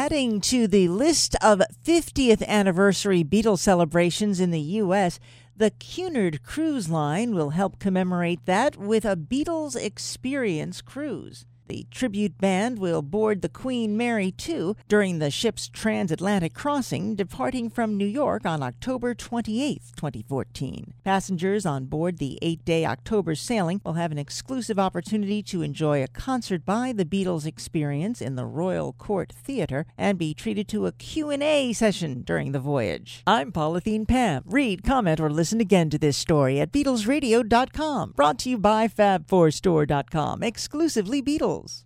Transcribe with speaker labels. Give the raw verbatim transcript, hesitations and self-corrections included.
Speaker 1: Adding to the list of fiftieth anniversary Beatles celebrations in the U S, the Cunard Cruise Line will help commemorate that with a Beatles Experience cruise. The tribute band will board the Queen Mary two during the ship's transatlantic crossing, departing from New York on October twenty-eighth, twenty fourteen. Passengers on board the eight-day October sailing will have an exclusive opportunity to enjoy a concert by the Beatles Experience in the Royal Court Theatre and be treated to a Q and A session during the voyage. I'm Pauline Pam. Read, comment, or listen again to this story at Beatles Radio dot com. Brought to you by Fab four Store dot com. Exclusively Beatles.